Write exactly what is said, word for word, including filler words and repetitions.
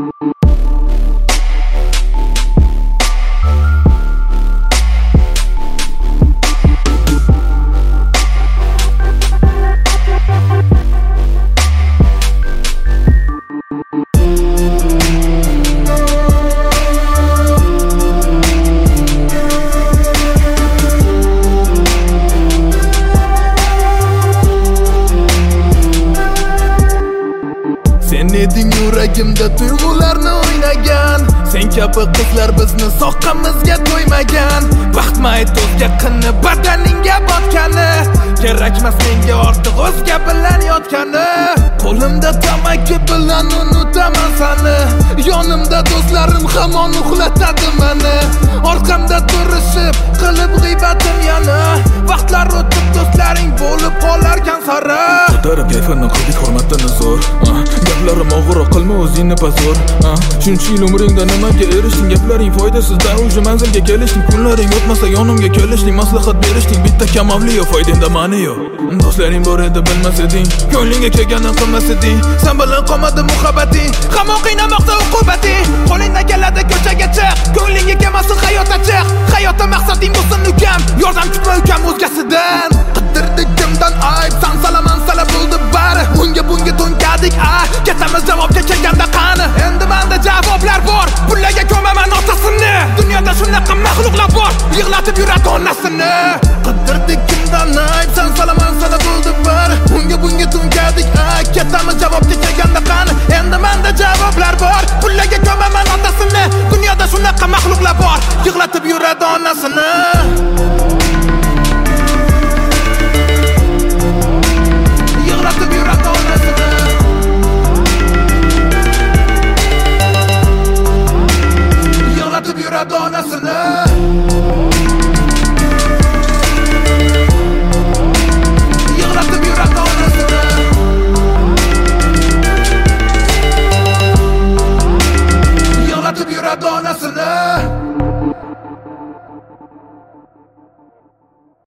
Sen eding yuragimda tuyg'ularni o'ynagan, sen kabi qizlar bizni soqqamizga to'ymagan. Baxtma ayt o'zga qini badaningga botgani, kerakmas menga ortiq o'zga bilan yotgani. Qo'limda tamaki bilan unutaman sani, yonimda do'stlarim hamon uxlatadi meni. Orqamda turishib qilib g'iybatim yana, vaqtlar o'tib do'stlaring bo'lib qolarkan sari. Ko'tarib kayfini qildik hurmatdan zo'r, gaplarim og'ir qilma o'zingni pazur. Shuncha yil umringda nimaga erishding? Gaplaring foydasizda o'sha manzilga kelishding. Kunlaring o'tmasa yonimga kelishding, maslahat berishding, bitta kamavli yo foydangda ma'ni yo'q. Do'stlaring bor edi bilmas eding, ko'nglingga kelganini qilmas eding. Sen bilan qolmadi muhabbating, hamon qiynamoqda uqubating. Qo'lingdan keladi ko'chaga chiq, ko'nglingga kelmasin hayot achchiq. Hayotda maqsading bo'lsin ukam, yordam kutma ukam o'zgasidan. Qidirdik kimdan ayb, san salaman sala bo'ldi bari. Unga bunga to'nkadik a, ketamiz javobga kelganda qani. Endi menda javoblar bor, pullaga ko'maman otasini. Dunyoda shunaqa maxluqlar bor, yig'latib yuradi onasini. Qidirdik kimdan ayb, san salaman sala bo'ldi bari. Unga bunga to'nkadik a, ketamiz javobga kelganda qani. Endi menda javoblar bor, pullaga ko'maman otasini. Dunyoda shunaqa maxluqlar bor, yig'latib yuradi onasini.